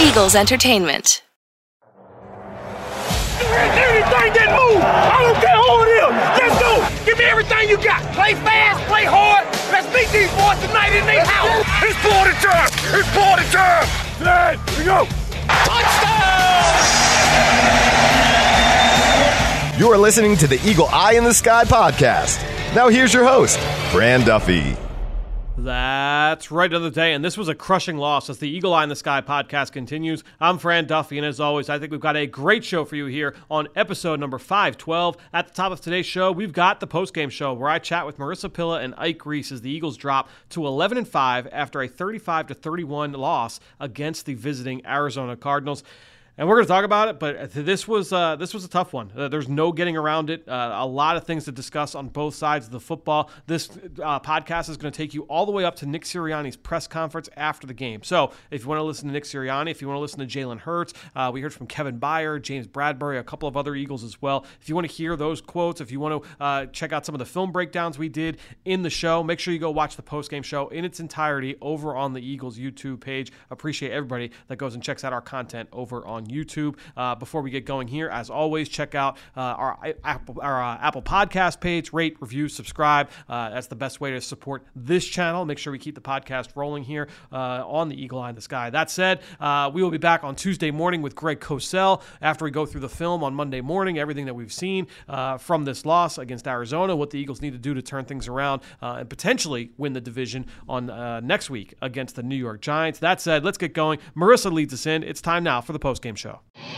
Eagles Entertainment. Anything that moves, I don't care who it is. Let's go. Give me everything you got. Play fast, play hard. Let's meet these boys tonight in their house. It's party time. It's party time. Here we go. Touchdown! You are listening to the Eagle Eye in the Sky podcast. Now here's your host, Fran Duffy. That's right, another day, and this was a crushing loss as the Eagle Eye in the Sky podcast continues. I'm Fran Duffy, and as always, I think we've got a great show for you here on episode number 512. At the top of today's show, we've got the postgame show where I chat with Marissa Pilla and Ike Reese as the Eagles drop to 11-5 after a 35-31 loss against the visiting Arizona Cardinals. And we're going to talk about it, but this was a tough one. There's no getting around it. A lot of things to discuss on both sides of the football. This podcast is going to take you all the way up to Nick Sirianni's press conference after the game. So if you want to listen to Nick Sirianni, if you want to listen to Jalen Hurts, we heard from Kevin Byard, James Bradbury, a couple of other Eagles as well. If you want to hear those quotes, if you want to check out some of the film breakdowns we did in the show, make sure you go watch the postgame show in its entirety over on the Eagles YouTube page. Appreciate everybody that goes and checks out our content over on YouTube. Before we get going here, as always, check out our Apple Podcast page, rate, review, subscribe. That's the best way to support this channel. Make sure we keep the podcast rolling here on the Eagle Eye in the Sky. That said, we will be back on Tuesday morning with Greg Cosell after we go through the film on Monday morning, everything that we've seen from this loss against Arizona, what the Eagles need to do to turn things around and potentially win the division on next week against the New York Giants. That said, let's get going. Marissa leads us in. It's time now for the postgame show.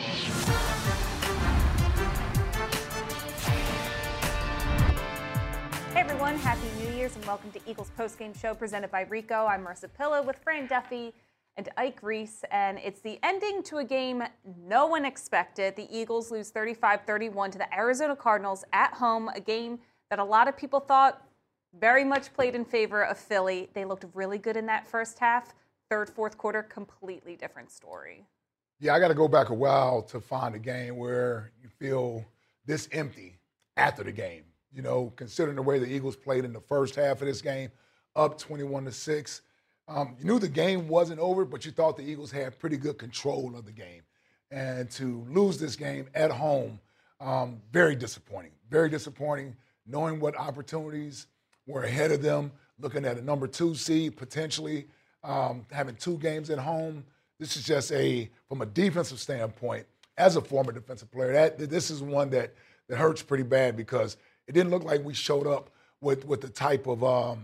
Hey everyone, Happy New Year's and welcome to Eagles Postgame Show presented by Rico. I'm Marissa Pilla with Fran Duffy and Ike Reese, and it's the ending to a game no one expected. The Eagles lose 35-31 to the Arizona Cardinals at home, a game that a lot of people thought very much played in favor of Philly. They looked really good in that first half. Third, fourth quarter, completely different story. Yeah, I got to go back a while to find a game where you feel this empty after the game. You know, considering the way the Eagles played in the first half of this game, up 21-6. You knew the game wasn't over, but you thought the Eagles had pretty good control of the game. And to lose this game at home, very disappointing. Very disappointing, knowing what opportunities were ahead of them, looking at a number 2 seed, potentially having 2 games at home. This is just from a defensive standpoint, as a former defensive player, this is one that hurts pretty bad because it didn't look like we showed up with the type of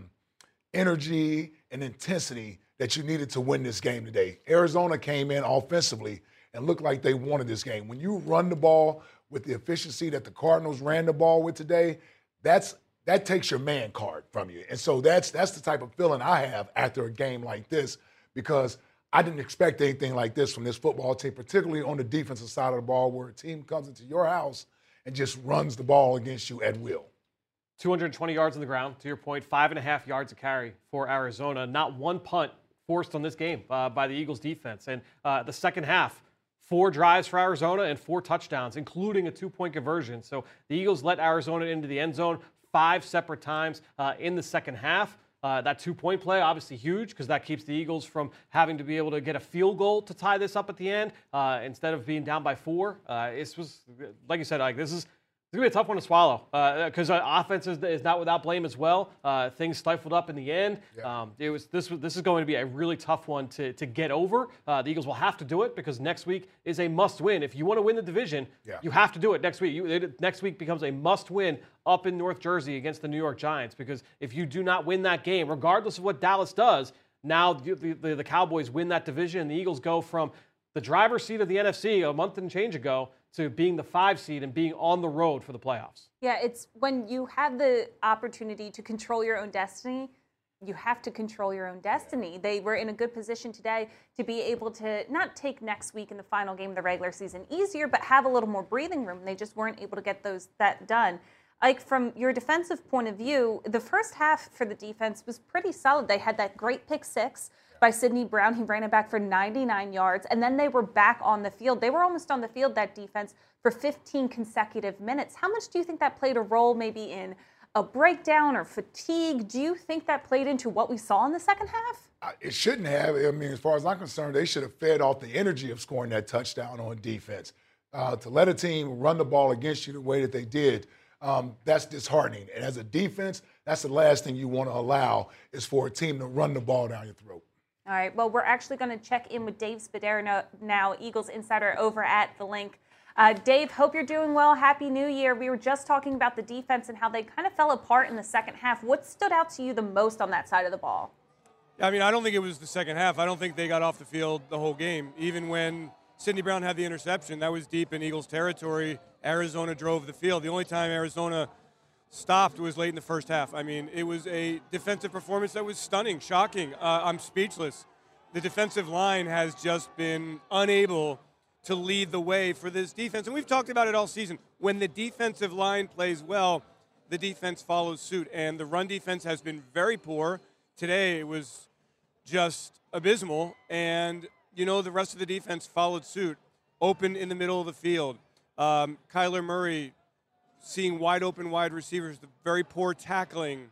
energy and intensity that you needed to win this game today. Arizona came in offensively and looked like they wanted this game. When you run the ball with the efficiency that the Cardinals ran the ball with today, that takes your man card from you. And so that's the type of feeling I have after a game like this, because I didn't expect anything like this from this football team, particularly on the defensive side of the ball, where a team comes into your house and just runs the ball against you at will. 220 yards on the ground, to your point, 5.5 yards a carry for Arizona. Not one punt forced on this game by the Eagles defense. And the second half, 4 drives for Arizona and 4 touchdowns, including a 2-point conversion. So the Eagles let Arizona into the end zone 5 separate times in the second half. That 2-point play, obviously huge, because that keeps the Eagles from having to be able to get a field goal to tie this up at the end instead of being down by 4. This was, like you said, like this is going to be a tough one to swallow because offense is not without blame as well. Things stifled up in the end. Yeah. This is going to be a really tough one to get over. The Eagles will have to do it because next week is a must-win. If you want to win the division, you have to do it next week. Next week becomes a must-win up in North Jersey against the New York Giants, because if you do not win that game, regardless of what Dallas does, now the Cowboys win that division and the Eagles go from the driver's seat of the NFC a month and change ago to being the 5 seed and being on the road for the playoffs. Yeah, it's when you have the opportunity to control your own destiny, you have to control your own destiny. They were in a good position today to be able to not take next week in the final game of the regular season easier, but have a little more breathing room. They just weren't able to get that done. Ike, from your defensive point of view, the first half for the defense was pretty solid. They had that great pick 6 by Sidney Brown. He ran it back for 99 yards, and then they were back on the field. They were almost on the field, that defense, for 15 consecutive minutes. How much do you think that played a role maybe in a breakdown or fatigue? Do you think that played into what we saw in the second half? It shouldn't have. I mean, as far as I'm concerned, they should have fed off the energy of scoring that touchdown on defense. To let a team run the ball against you the way that they did, that's disheartening. And as a defense, that's the last thing you want to allow is for a team to run the ball down your throat. All right, well, we're actually going to check in with Dave Spadaro now, Eagles insider over at The Link. Dave, hope you're doing well. Happy New Year. We were just talking about the defense and how they kind of fell apart in the second half. What stood out to you the most on that side of the ball? I mean, I don't think it was the second half. I don't think they got off the field the whole game. Even when Sidney Brown had the interception, that was deep in Eagles territory. Arizona drove the field. The only time Arizona stopped was late in the first half. I mean, it was a defensive performance that was stunning, shocking. I'm speechless. The defensive line has just been unable to lead the way for this defense. And we've talked about it all season. When the defensive line plays well, the defense follows suit. And the run defense has been very poor. Today it was just abysmal. And, you know, the rest of the defense followed suit. Open in the middle of the field. Kyler Murray seeing wide open wide receivers, the very poor tackling.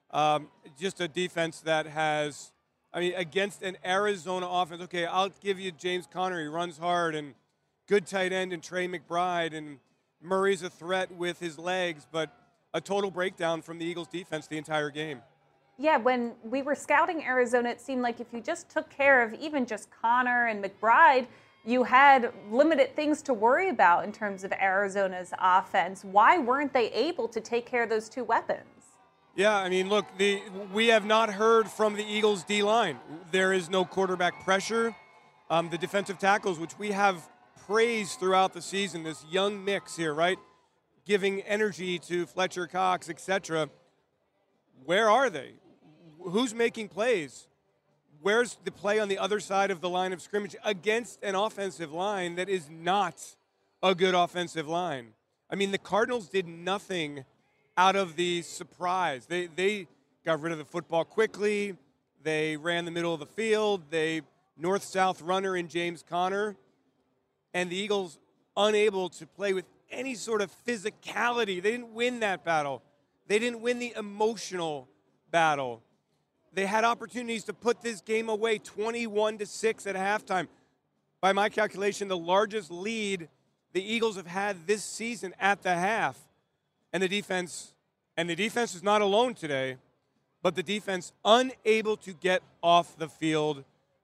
Just a defense that has, I mean, against an Arizona offense, okay, I'll give you James Conner. He runs hard, and good tight end and Trey McBride, and Murray's a threat with his legs, but a total breakdown from the Eagles defense the entire game. Yeah, when we were scouting Arizona, it seemed like if you just took care of even just Conner and McBride, you had limited things to worry about in terms of Arizona's offense. Why weren't they able to take care of those two weapons? Yeah, I mean, look, we have not heard from the Eagles' D-line. There is no quarterback pressure. The defensive tackles, which we have praised throughout the season, this young mix here, right? Giving energy to Fletcher Cox, etc. Where are they? Who's making plays? Where's the play on the other side of the line of scrimmage against an offensive line that is not a good offensive line? I mean, the Cardinals did nothing out of the surprise. They got rid of the football quickly. They ran the middle of the field. They north-south runner in James Conner. And the Eagles unable to play with any sort of physicality. They didn't win that battle. They didn't win the emotional battle. They had opportunities to put this game away 21-6 at halftime. By my calculation, the largest lead the Eagles have had this season at the half. And the defense is not alone today, but the defense unable to get off the field.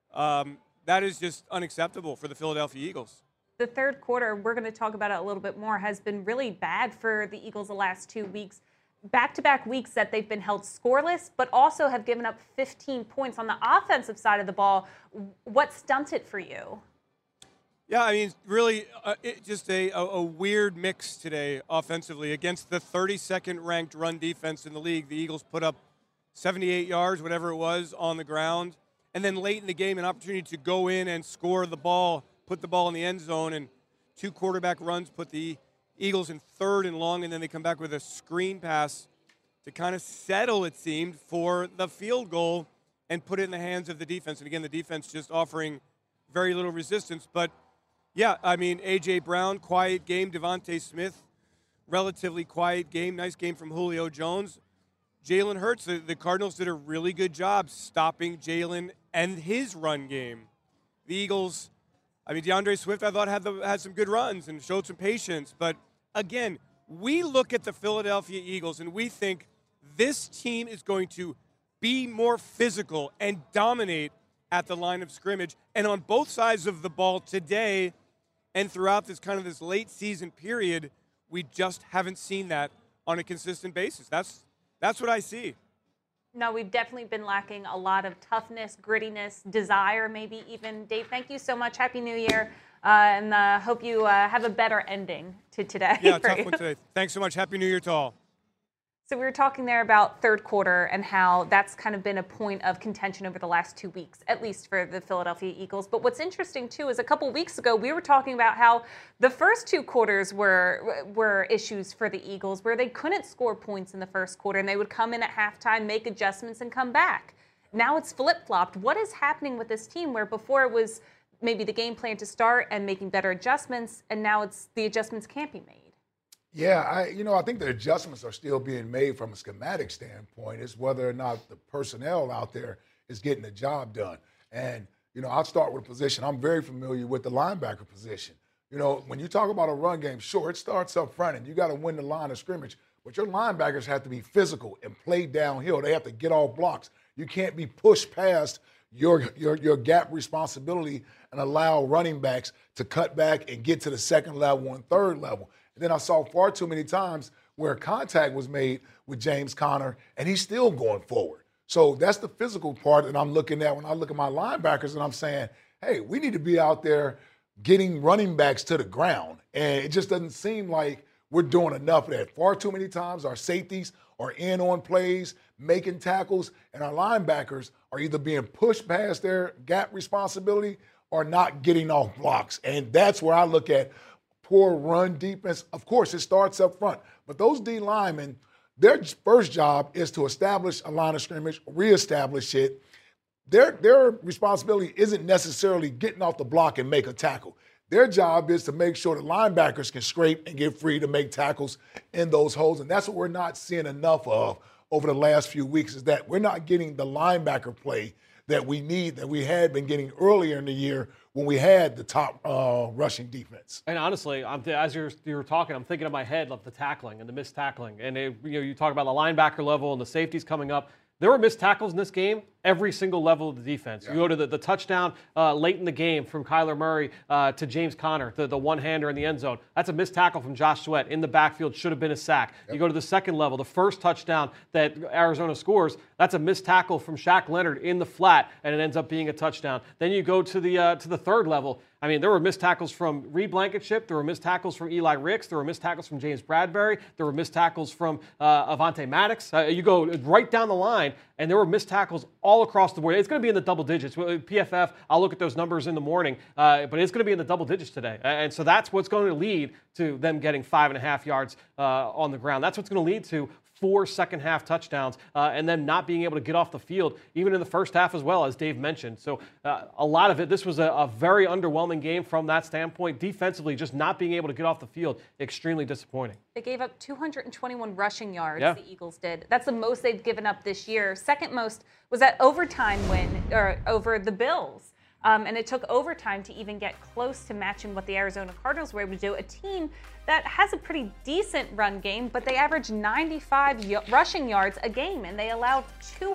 That is just unacceptable for the Philadelphia Eagles. The third quarter, we're going to talk about it a little bit more, has been really bad for the Eagles the last 2 weeks. Back-to-back weeks that they've been held scoreless, but also have given up 15 points on the offensive side of the ball. What stunted for you? Yeah, I mean, really, just a weird mix today offensively. Against the 32nd ranked run defense in the league, the Eagles put up 78 yards, whatever it was, on the ground. And then late in the game, an opportunity to go in and score the ball, put the ball in the end zone, and 2 quarterback runs put the Eagles in 3rd and long, and then they come back with a screen pass to kind of settle, it seemed, for the field goal and put it in the hands of the defense. And again, the defense just offering very little resistance. But, yeah, I mean, A.J. Brown, quiet game. Devontae Smith, relatively quiet game. Nice game from Julio Jones. Jalen Hurts, the Cardinals did a really good job stopping Jalen and his run game. The Eagles, I mean, DeAndre Swift, I thought, had some good runs and showed some patience. But, again, we look at the Philadelphia Eagles and we think this team is going to be more physical and dominate at the line of scrimmage. And on both sides of the ball today and throughout this kind of this late season period, we just haven't seen that on a consistent basis. That's what I see. No, we've definitely been lacking a lot of toughness, grittiness, desire, maybe even. Dave, thank you so much. Happy New Year. And hope you have a better ending to today. Yeah, tough one today. Thanks so much. Happy New Year to all. So we were talking there about third quarter and how that's kind of been a point of contention over the last 2 weeks, at least for the Philadelphia Eagles. But what's interesting, too, is a couple weeks ago, we were talking about how the first 2 quarters were issues for the Eagles, where they couldn't score points in the first quarter, and they would come in at halftime, make adjustments, and come back. Now it's flip-flopped. What is happening with this team where before it was maybe the game plan to start and making better adjustments, and now it's the adjustments can't be made? Yeah, I think the adjustments are still being made from a schematic standpoint. It's whether or not the personnel out there is getting the job done. And, I'll start with a position. I'm very familiar with the linebacker position. When you talk about a run game, sure, it starts up front and you got to win the line of scrimmage, but your linebackers have to be physical and play downhill. They have to get off blocks. You can't be pushed past your gap responsibility and allow running backs to cut back and get to the second level and third level. And then I saw far too many times where contact was made with James Conner, and he's still going forward. So that's the physical part that I'm looking at when I look at my linebackers, and I'm saying, hey, we need to be out there getting running backs to the ground. And it just doesn't seem like we're doing enough of that. Far too many times our safeties are in on plays, making tackles, and our linebackers are either being pushed past their gap responsibility or not getting off blocks. And that's where I look at poor run defense. Of course, it starts up front, but those D linemen, their first job is to establish a line of scrimmage, reestablish it. Their responsibility isn't necessarily getting off the block and make a tackle. Their job is to make sure the linebackers can scrape and get free to make tackles in those holes, and that's what we're not seeing enough of over the last few weeks, is that we're not getting the linebacker play that we need, that we had been getting earlier in the year when we had the top rushing defense. And honestly, as you were talking, I'm thinking in my head of the tackling and the missed tackling. And you talk about the linebacker level and the safeties coming up. There were missed tackles in this game, every single level of the defense. Yeah. You go to the touchdown late in the game from Kyler Murray to James Conner, the one-hander in the end zone. That's a missed tackle from Josh Sweat in the backfield, should have been a sack. Yep. You go to the second level, the first touchdown that Arizona scores, that's a missed tackle from Shaq Leonard in the flat, and it ends up being a touchdown. Then you go to the third level. I mean, there were missed tackles from Reed Blankenship. There were missed tackles from Eli Ricks. There were missed tackles from James Bradbury. There were missed tackles from Avonte Maddox. You go right down the line, and there were missed tackles all across the board. It's going to be in the double digits. PFF, I'll look at those numbers in the morning, but it's going to be in the double digits today. And so that's what's going to lead to them getting 5.5 yards on the ground. That's what's going to lead to 4 second-half touchdowns, and then not being able to get off the field, even in the first half as well, as Dave mentioned. So a lot of it, this was a very underwhelming game from that standpoint. Defensively, just not being able to get off the field, extremely disappointing. They gave up 221 rushing yards, the Eagles did. That's the most they've given up this year. Second most was that overtime win over the Bills. And it took overtime to even get close to matching what the Arizona Cardinals were able to do, a team that has a pretty decent run game, but they average 95 rushing yards a game, and they allowed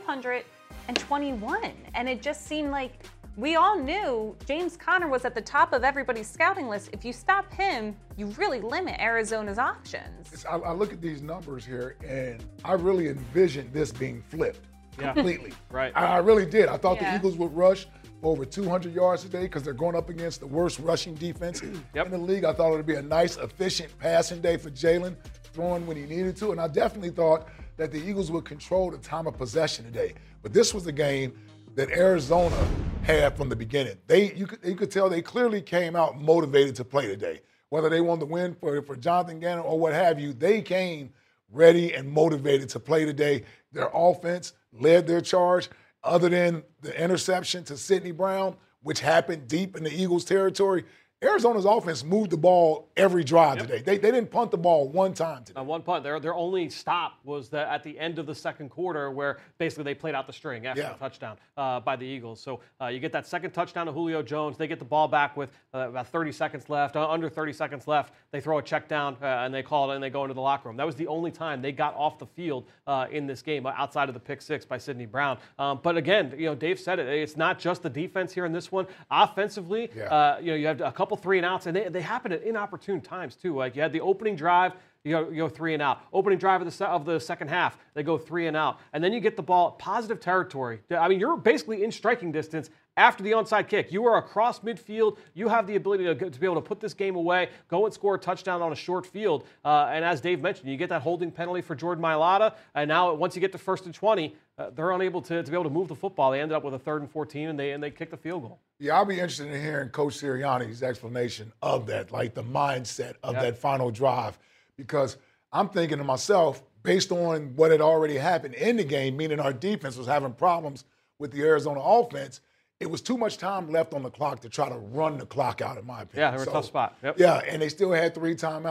221. And it just seemed like we all knew James Conner was at the top of everybody's scouting list. If you stop him, you really limit Arizona's options. I look at these numbers here, and I really envisioned this being flipped completely. Right. I really did. I thought the Eagles would rush for over 200 yards today because they're going up against the worst rushing defense in the league. I thought it would be a nice, efficient passing day for Jalen, throwing when he needed to. And I definitely thought that the Eagles would control the time of possession today. But this was the game that Arizona had from the beginning. You could tell they clearly came out motivated to play today. Whether they wanted to win for Jonathan Gannon or what have you, they came ready and motivated to play today. Their offense led their charge. Other than the interception to Sidney Brown, which happened deep in the Eagles' territory, Arizona's offense moved the ball every drive today. They didn't punt the ball one time today. One punt. Their only stop was at the end of the second quarter, where basically they played out the string after the touchdown by the Eagles. So you get that second touchdown to Julio Jones. They get the ball back with about 30 seconds left, under 30 seconds left. They throw a check down, and they call it, and they go into the locker room. That was the only time they got off the field in this game, outside of the pick six by Sidney Brown. But again, Dave said it. It's not just the defense here in this one. Offensively, you have a couple 3-and-outs, and they happen at inopportune times too. Like you had the opening drive, you go 3-and-out. Opening drive of the second half, they go 3-and-out, and then you get the ball positive territory. I mean, you're basically in striking distance after the onside kick. You are across midfield. You have the ability to be able to put this game away, go and score a touchdown on a short field. And as Dave mentioned, you get that holding penalty for Jordan Mailata, and now once you get to 1st and 20, they're unable to be able to move the football. They ended up with a 3rd and 14, and they kicked the field goal. Yeah, I'll be interested in hearing Coach Sirianni's explanation of that, like the mindset of that final drive, because I'm thinking to myself, based on what had already happened in the game, meaning our defense was having problems with the Arizona offense, it was too much time left on the clock to try to run the clock out, in my opinion. Yeah, they were a tough spot. Yep. Yeah, and they still had 3 timeouts.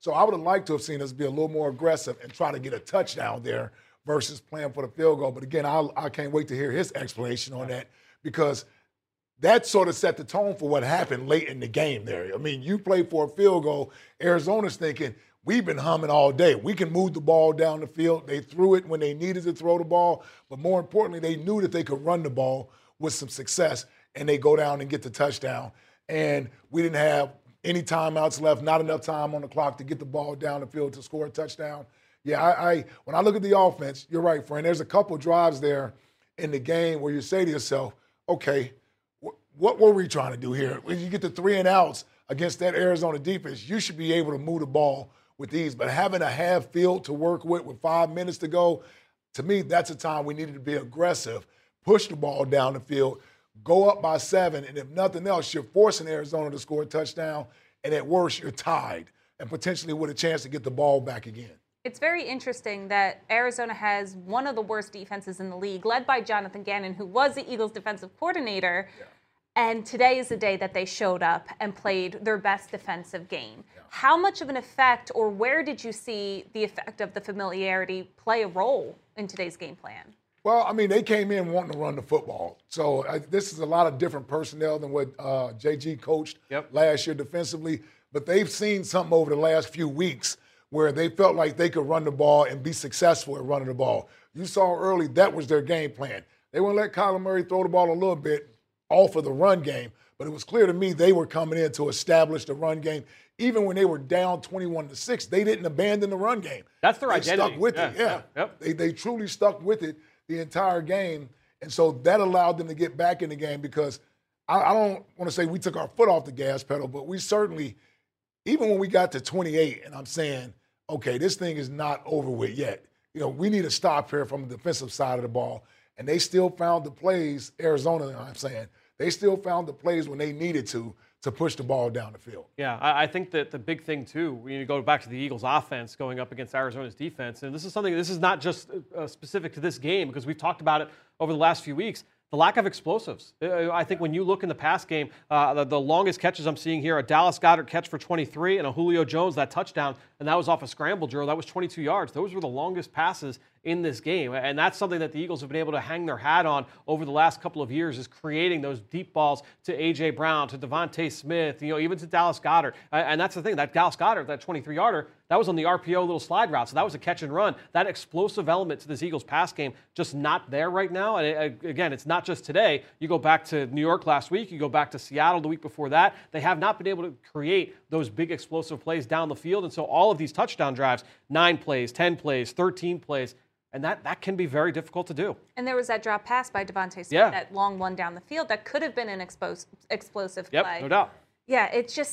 So I would have liked to have seen us be a little more aggressive and try to get a touchdown there versus playing for the field goal. But again, I can't wait to hear his explanation on that, because that sort of set the tone for what happened late in the game there. I mean, you play for a field goal. Arizona's thinking, we've been humming all day. We can move the ball down the field. They threw it when they needed to throw the ball. But more importantly, they knew that they could run the ball with some success, and they go down and get the touchdown. And we didn't have any timeouts left, not enough time on the clock to get the ball down the field to score a touchdown. Yeah, when I look at the offense, you're right, friend. There's a couple drives there in the game where you say to yourself, okay, what were we trying to do here? When you get the 3 and outs against that Arizona defense, you should be able to move the ball with ease. But having a half field to work with 5 minutes to go, to me, that's a time we needed to be aggressive, push the ball down the field, go up by 7, and if nothing else, you're forcing Arizona to score a touchdown, and at worst, you're tied and potentially with a chance to get the ball back again. It's very interesting that Arizona has one of the worst defenses in the league, led by Jonathan Gannon, who was the Eagles' defensive coordinator. Yeah. And today is the day that they showed up and played their best defensive game. Yeah. How much of an effect, or where did you see the effect of the familiarity play a role in today's game plan? Well, I mean, they came in wanting to run the football. So this is a lot of different personnel than what JG coached last year defensively. But they've seen something over the last few weeks where they felt like they could run the ball and be successful at running the ball. You saw early that was their game plan. They wouldn't let Kyler Murray throw the ball a little bit off of the run game, but it was clear to me they were coming in to establish the run game. Even when they were down 21-6, they didn't abandon the run game. That's their identity. They stuck with it, yeah. Yep. They truly stuck with it the entire game, and so that allowed them to get back in the game, because I don't want to say we took our foot off the gas pedal, but we certainly, even when we got to 28, and I'm saying, okay, this thing is not over with yet. You know, we need a stop here from the defensive side of the ball, and they still found the plays, Arizona, I'm saying, they still found the plays when they needed to push the ball down the field. Yeah, I think that the big thing, too, when you go back to the Eagles' offense going up against Arizona's defense, and this is not just specific to this game, because we've talked about it over the last few weeks, the lack of explosives. I think when you look in the pass game, the longest catches I'm seeing here, a Dallas Goedert catch for 23 and a Julio Jones, that touchdown, and that was off a scramble drill. That was 22 yards. Those were the longest passes in this game. And that's something that the Eagles have been able to hang their hat on over the last couple of years, is creating those deep balls to A.J. Brown, to Devontae Smith, even to Dallas Goedert. And that's the thing, that Dallas Goedert, that 23-yarder, that was on the RPO little slide route. So that was a catch and run. That explosive element to this Eagles pass game, just not there right now. And again, it's not just today. You go back to New York last week. You go back to Seattle the week before that. They have not been able to create those big explosive plays down the field. And so all of these touchdown drives, 9 plays, 10 plays, 13 plays, and that can be very difficult to do. And there was that drop pass by Devontae Smith, that long one down the field that could have been an explosive play. Yep, no doubt. Yeah,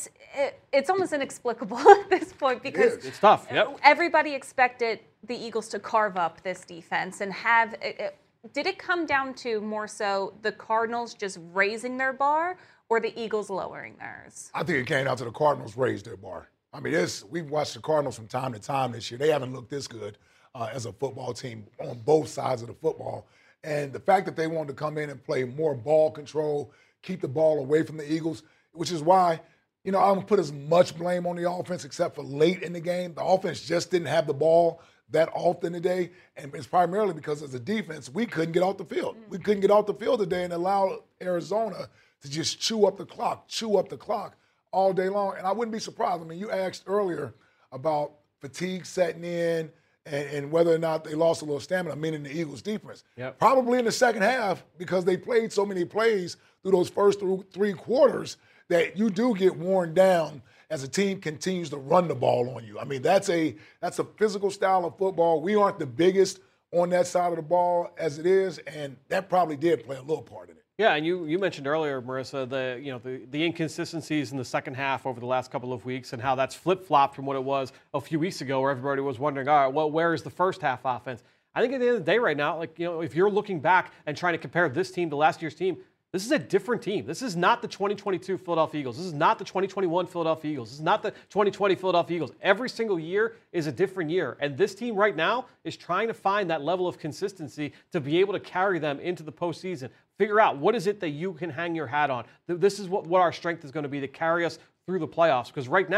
it's almost inexplicable at this point, because it's tough. Yep. Everybody expected the Eagles to carve up this defense and have did it come down to more so the Cardinals just raising their bar or the Eagles lowering theirs? I think it came down to the Cardinals raised their bar. I mean, we've watched the Cardinals from time to time this year. They haven't looked this good as a football team on both sides of the football. And the fact that they wanted to come in and play more ball control, keep the ball away from the Eagles, which is why, I don't put as much blame on the offense except for late in the game. The offense just didn't have the ball that often today, and it's primarily because as a defense, we couldn't get off the field. We couldn't get off the field today and allow Arizona to just chew up the clock all day long. And I wouldn't be surprised. I mean, you asked earlier about fatigue setting in and whether or not they lost a little stamina, meaning the Eagles' defense. Yep. Probably in the second half, because they played so many plays through those first 3 quarters that you do get worn down as a team continues to run the ball on you. I mean, that's a physical style of football. We aren't the biggest on that side of the ball as it is, and that probably did play a little part in it. Yeah, and you mentioned earlier, Marissa, the inconsistencies in the second half over the last couple of weeks and how that's flip-flopped from what it was a few weeks ago, where everybody was wondering, all right, well, where is the first half offense? I think at the end of the day right now, if you're looking back and trying to compare this team to last year's team, this is a different team. This is not the 2022 Philadelphia Eagles. This is not the 2021 Philadelphia Eagles. This is not the 2020 Philadelphia Eagles. Every single year is a different year. And this team right now is trying to find that level of consistency to be able to carry them into the postseason. Figure out what is it that you can hang your hat on. This is what our strength is going to be to carry us through the playoffs. Because right now,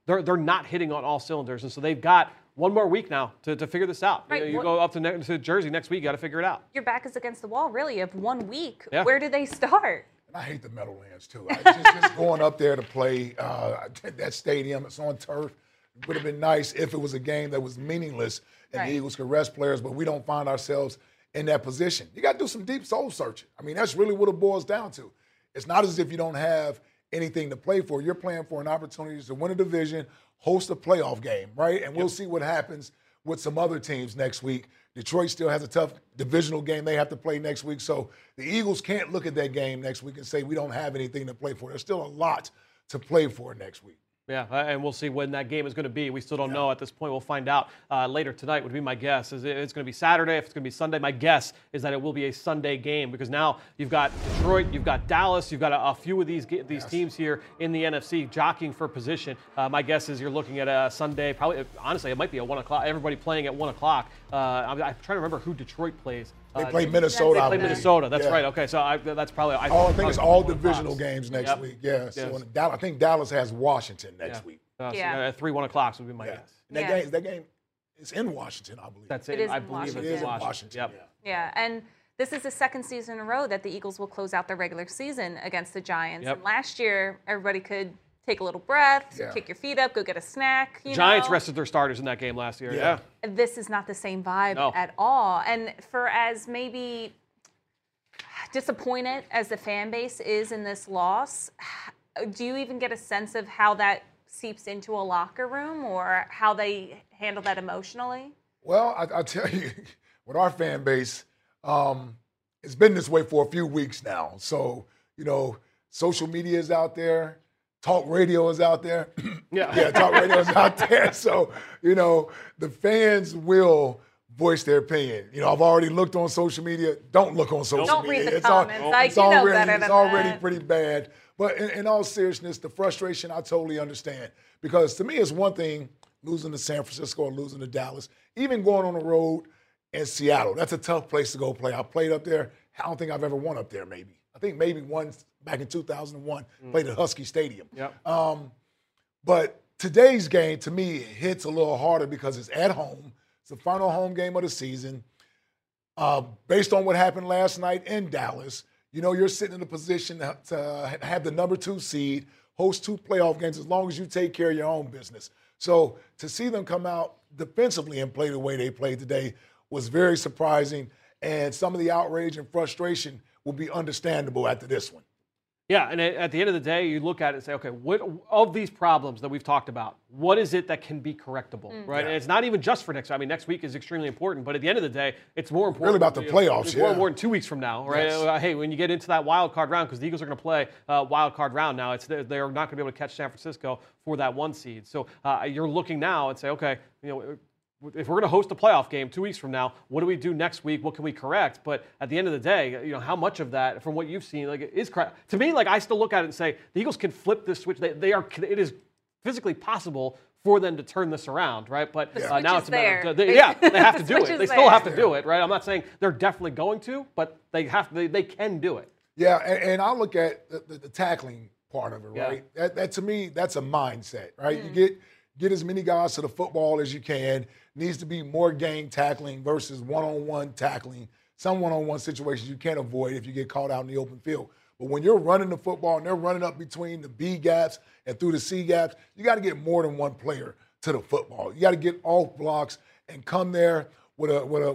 they're not hitting on all cylinders. And so they've got one more week now to figure this out. Right. You go up to Jersey next week, you got to figure it out. Your back is against the wall, really, of 1 week. Yeah. Where do they start? I hate the Meadowlands, too. Just going up there to play that stadium, it's on turf. It would have been nice if it was a game that was meaningless and the Eagles could rest players, but we don't find ourselves in that position. You got to do some deep soul searching. I mean, that's really what it boils down to. It's not as if you don't have anything to play for. You're playing for an opportunity to win a division, host a playoff game, right? And we'll see what happens with some other teams next week. Detroit still has a tough divisional game they have to play next week. So the Eagles can't look at that game next week and say we don't have anything to play for. There's still a lot to play for next week. Yeah, and we'll see when that game is going to be. We still don't know at this point. We'll find out later tonight would be my guess. Is it's going to be Saturday, if it's going to be Sunday. My guess is that it will be a Sunday game because now you've got Detroit, you've got Dallas, you've got a few of these teams here in the NFC jockeying for position. My guess is you're looking at a Sunday, probably, honestly, it might be a 1 o'clock. Everybody playing at 1 o'clock. I'm trying to remember who Detroit plays. They play Minnesota. They play Minnesota. That's right. Okay, so that's probably. I think it's all divisional games next week. Yeah. So I think Dallas has Washington next week. So 3 1 o'clocks would be my guess. And that game is in Washington, I believe. That's it. I believe it's in Washington. Yep. Yeah, and this is the second season in a row that the Eagles will close out their regular season against the Giants. Yep. And last year, everybody could take a little breath, kick your feet up, go get a snack. Giants rested their starters in that game last year. Yeah. This is not the same vibe at all. And for as maybe disappointed as the fan base is in this loss, do you even get a sense of how that seeps into a locker room or how they handle that emotionally? Well, I'll tell you, with our fan base, it's been this way for a few weeks now. So, social media is out there. Talk radio is out there. Talk radio is out there. So, the fans will voice their opinion. I've already looked on social media. Don't look on social media. Don't read the comments. It's already pretty bad. But in all seriousness, the frustration, I totally understand. Because to me, it's one thing losing to San Francisco or losing to Dallas. Even going on the road in Seattle, that's a tough place to go play. I played up there. I don't think I've ever won up there, maybe. I think maybe once back in 2001, played at Husky Stadium. Yep. But today's game, to me, hits a little harder because it's at home. It's the final home game of the season. Based on what happened last night in Dallas, you're sitting in a position to have the number 2 seed, host 2 playoff games as long as you take care of your own business. So to see them come out defensively and play the way they played today was very surprising. And some of the outrage and frustration will be understandable after this one. Yeah, and at the end of the day, you look at it and say, okay, what of these problems that we've talked about, what is it that can be correctable, right? Yeah. And it's not even just for next. I mean, next week is extremely important, but at the end of the day, it's more important. Really about the playoffs, It's more important 2 weeks from now, right? Yes. Hey, when you get into that wild card round, because the Eagles are going to play wild card round now, they're not going to be able to catch San Francisco for that 1 seed. So you're looking now and say, okay, if we're going to host a playoff game 2 weeks from now, what do we do next week? What can we correct? But at the end of the day, how much of that, from what you've seen, is correct? To me, I still look at it and say the Eagles can flip this switch. It is physically possible for them to turn this around, right? But now it's a matter of they have to do it. They still have to do it, right? I'm not saying they're definitely going to, but they can do it. Yeah, and I look at the tackling part of it, right? That to me, that's a mindset, right? You get as many guys to the football as you can. Needs to be more gang tackling versus one-on-one tackling. Some one-on-one situations you can't avoid if you get caught out in the open field. But when you're running the football and they're running up between the B gaps and through the C gaps, you got to get more than one player to the football. You got to get off blocks and come there with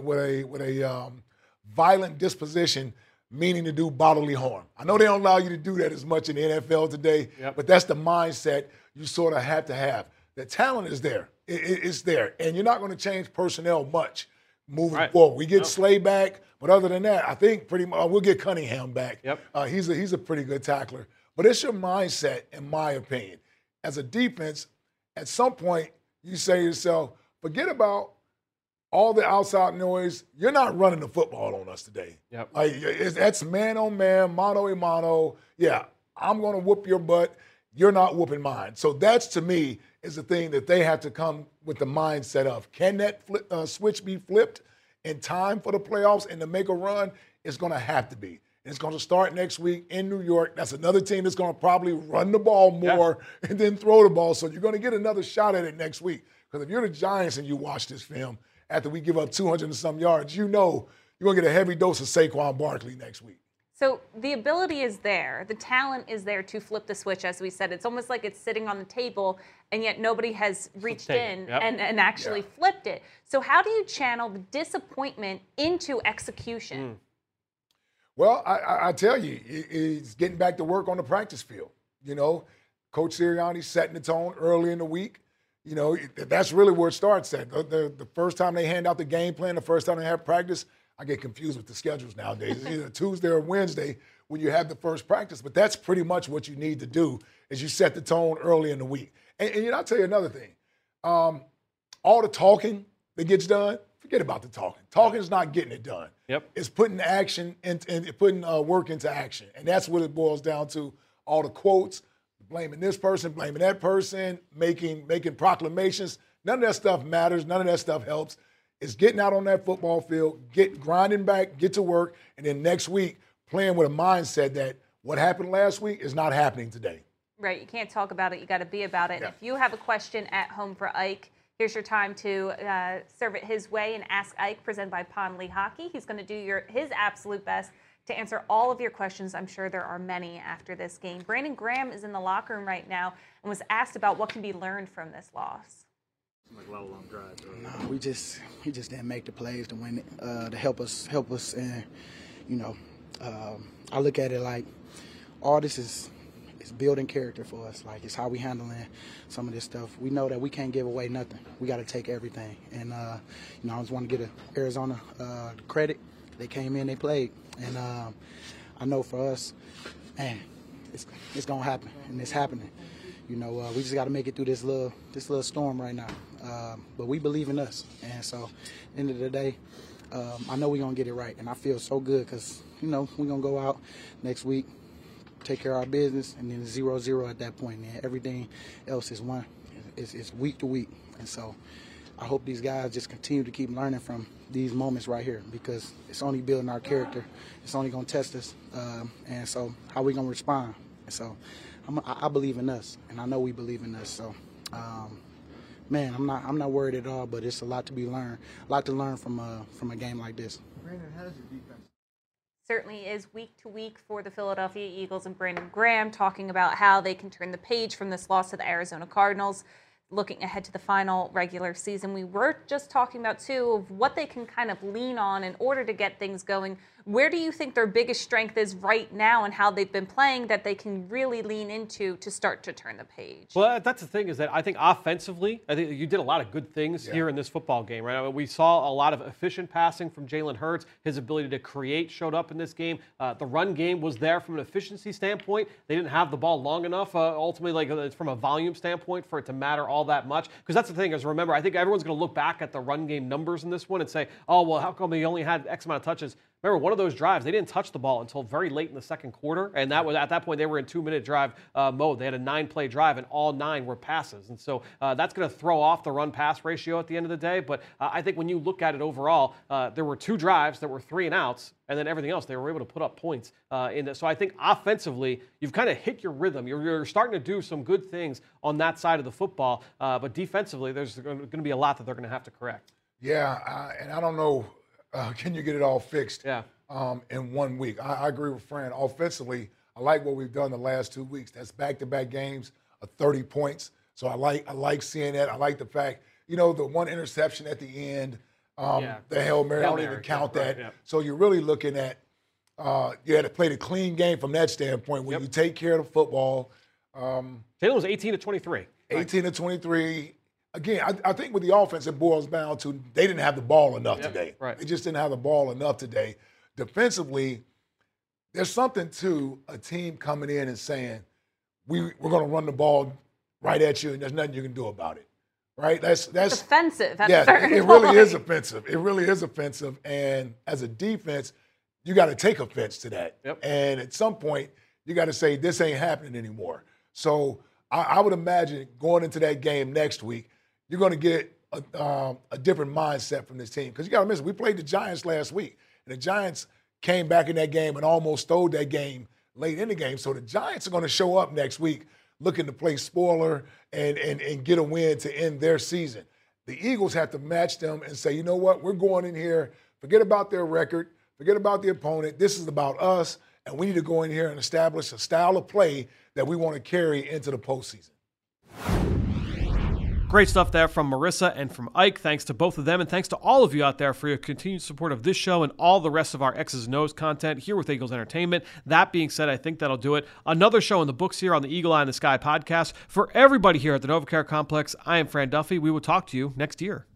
a violent disposition, meaning to do bodily harm. I know they don't allow you to do that as much in the NFL today, but that's the mindset you sort of have to have. The talent is there. It's there. And you're not going to change personnel much moving forward. We get Slay back, but other than that, I think pretty much we'll get Cunningham back. Yep. He's a pretty good tackler. But it's your mindset, in my opinion. As a defense, at some point, you say to yourself, forget about all the outside noise. You're not running the football on us today. Yep. That's man on man, mano a mano. Yeah, I'm going to whoop your butt. You're not whooping mine. So that's, to me, is the thing that they have to come with the mindset of. Can that switch be flipped in time for the playoffs and to make a run? It's going to have to be. And it's going to start next week in New York. That's another team that's going to probably run the ball more and then throw the ball. So you're going to get another shot at it next week. Because if you're the Giants and you watch this film, after we give up 200 and some yards, you know you're going to get a heavy dose of Saquon Barkley next week. So the ability is there. The talent is there to flip the switch, as we said. It's almost like it's sitting on the table, and yet nobody has reached in and actually flipped it. So how do you channel the disappointment into execution? Well, I tell you, it's getting back to work on the practice field. You know, Coach Sirianni setting the tone early in the week. You know, that's really where it starts at. The first time they hand out the game plan, the first time they have practice, I get confused with the schedules nowadays. It's either Tuesday or Wednesday when you have the first practice. But that's pretty much what you need to do is you set the tone early in the week. And you know, I'll tell you another thing. All the talking that gets done, forget about the talking. Talking is not getting it done. It's putting action and putting work into action. And that's what it boils down to. All the quotes, blaming this person, blaming that person, making proclamations. None of that stuff matters. None of that stuff helps. It's getting out on that football field, grinding back, get to work, and then next week playing with a mindset that what happened last week is not happening today. Right. You can't talk about it. You got to be about it. And if you have a question at home for Ike, here's your time to serve it his way and ask Ike, presented by Pond Lee Hockey. He's going to do his absolute best to answer all of your questions. I'm sure there are many after this game. Brandon Graham is in the locker room right now and was asked about what can be learned from this loss. Like a long drive. No, we just didn't make the plays to win it, to help us. And you know, I look at it like all this is building character for us. Like it's how we handling some of this stuff. We know that we can't give away nothing. We got to take everything. And you know, I just want to give Arizona credit. They came in, they played, and I know for us, man, it's gonna happen, and it's happening. You know, we just got to make it through this little storm right now. But we believe in us. And so, at the end of the day, I know we're going to get it right. And I feel so good because, you know, we're going to go out next week, take care of our business, and then 0-0 at that point. And everything else is one. It's week to week. And so I hope these guys just continue to keep learning from these moments right here because it's only building our character. It's only going to test us. And so how we going to respond? And so I believe in us, and I know we believe in us. So, man, I'm not worried at all. But it's a lot to be learned, a lot to learn from a game like this. Brandon, how does your defense? Certainly is week to week for the Philadelphia Eagles, and Brandon Graham talking about how they can turn the page from this loss to the Arizona Cardinals. Looking ahead to the final regular season, we were just talking about, too, of what they can kind of lean on in order to get things going. Where do you think their biggest strength is right now and how they've been playing that they can really lean into to start to turn the page? Well, that's the thing is that I think offensively, I think you did a lot of good things here in this football game, right? I mean, we saw a lot of efficient passing from Jalen Hurts. His ability to create showed up in this game. The run game was there from an efficiency standpoint. They didn't have the ball long enough, ultimately, like from a volume standpoint, for it to matter all that much. Because that's the thing is, remember, I think everyone's going to look back at the run game numbers in this one and say, oh, well, how come they only had X amount of touches? Remember, one of those drives, they didn't touch the ball until very late in the second quarter, and that was at that point they were in 2-minute drive mode. They had a 9-play drive, and all 9 were passes, and so that's going to throw off the run-pass ratio at the end of the day. But I think when you look at it overall, there were 2 drives that were 3 and outs, and then everything else they were able to put up points in this. So I think offensively, you've kind of hit your rhythm. You're starting to do some good things on that side of the football, but defensively, there's going to be a lot that they're going to have to correct. Yeah, and I don't know. Can you get it all fixed in 1 week? I agree with Fran. Offensively, I like what we've done the last 2 weeks. That's back-to-back games of 30 points. So I like seeing that. I like the fact, you know, the one interception at the end, the Hail Mary, I don't even count that. Right, So you're really looking at you had to play the clean game from that standpoint when you take care of the football. Jalen was 18 to 23. 18 to 23. Again, I think with the offense, it boils down to they didn't have the ball enough today. Right. They just didn't have the ball enough today. Defensively, there's something to a team coming in and saying, we're going to run the ball right at you, and there's nothing you can do about it. Right? That's offensive. It really is offensive. It really is offensive. And as a defense, you got to take offense to that. And at some point, you got to say, this ain't happening anymore. So I would imagine going into that game next week, you're going to get a different mindset from this team. Because you got to remember, we played the Giants last week. And the Giants came back in that game and almost stole that game late in the game. So the Giants are going to show up next week looking to play spoiler and get a win to end their season. The Eagles have to match them and say, you know what, we're going in here, forget about their record, forget about the opponent. This is about us, and we need to go in here and establish a style of play that we want to carry into the postseason. Great stuff there from Marissa and from Ike. Thanks to both of them, and thanks to all of you out there for your continued support of this show and all the rest of our X's and O's content here with Eagles Entertainment. That being said, I think that'll do it. Another show in the books here on the Eagle Eye in the Sky podcast. For everybody here at the NovaCare Complex, I am Fran Duffy. We will talk to you next year.